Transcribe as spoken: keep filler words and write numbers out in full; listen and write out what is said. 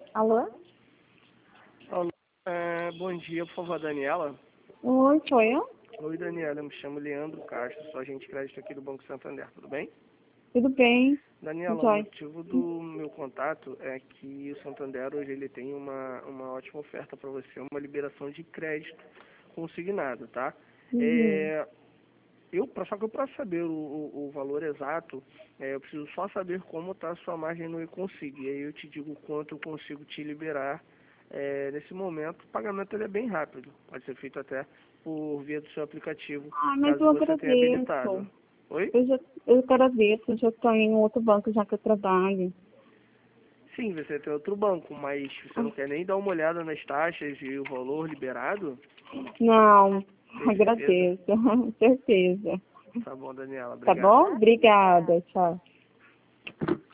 Alô? Alô, é, bom dia, por favor, Daniela. Oi, sou eu? Oi, Daniela, eu me chamo Leandro Castro, sou agente de crédito aqui do Banco Santander, tudo bem? Tudo bem? Daniela, o Joy. motivo do meu contato é que o Santander hoje ele tem uma, uma ótima oferta para você, uma liberação de crédito consignado, tá? Uhum. É, eu, pra- só que eu para saber o, o, o valor exato, é, eu preciso só saber como está a sua margem no e-consig, e aí eu te digo quanto eu consigo te liberar. É, nesse momento, o pagamento ele é bem rápido, pode ser feito até por via do seu aplicativo, Ah, mas caso eu você tenha habilitado. agradeço. Oi? Eu já eu agradeço, eu já estou em outro banco já que eu trabalho. Sim, você tem outro banco, mas você não Ah, quer nem dar uma olhada nas taxas e o valor liberado? não, Tem certeza? agradeço, certeza. Tá bom, Daniela, Tá obrigado. bom? Obrigada, tchau.